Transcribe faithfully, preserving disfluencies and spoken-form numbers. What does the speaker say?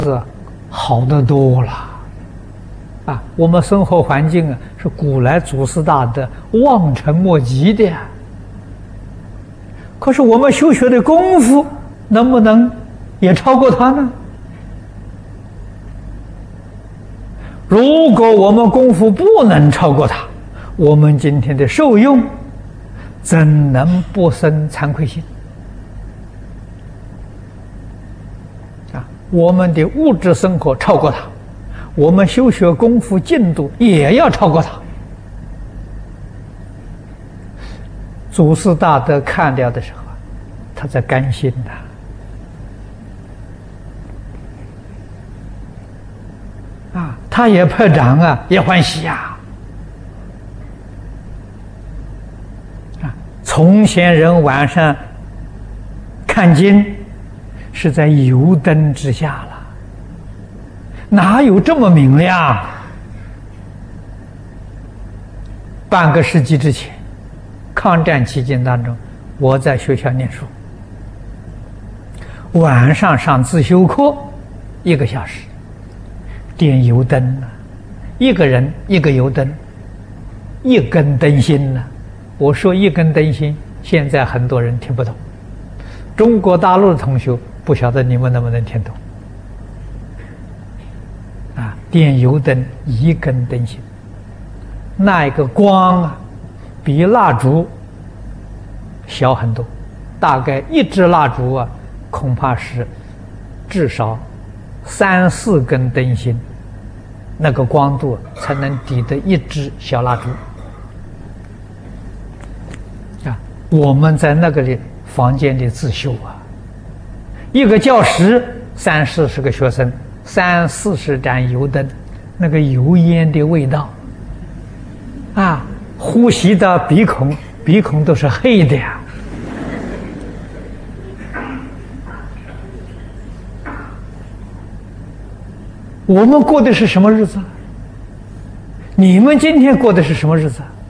好得多了啊！我们生活环境啊，是古来祖师大德望尘莫及的呀。可是我们修学的功夫能不能也超过他呢？如果我们功夫不能超过他，我们今天的受用怎能不生惭愧心？啊，我们的物质生活超过他，我们修学功夫进度也要超过他。祖师大德看了的时候，他在甘心呐、啊，啊，他也拍掌啊，也欢喜呀、啊。啊，从前人晚上看经是在油灯之下了，哪有这么明亮？半个世纪之前，抗战期间当中，我在学校念书，晚上上自修课一个小时，点油灯呢，一个人一个油灯，一根灯芯呢。我说一根灯芯，现在很多人听不懂，中国大陆的同学不晓得你们能不能听懂啊？点油灯一根灯芯，那一个光啊，比蜡烛小很多，大概一支蜡烛啊，恐怕是至少三四根灯芯，那个光度才能抵得一支小蜡烛啊！我们在那个里房间里自修啊，一个教室三四十个学生，三四十盏油灯，那个油烟的味道啊，呼吸到鼻孔，鼻孔都是黑的呀。我们过的是什么日子？你们今天过的是什么日子？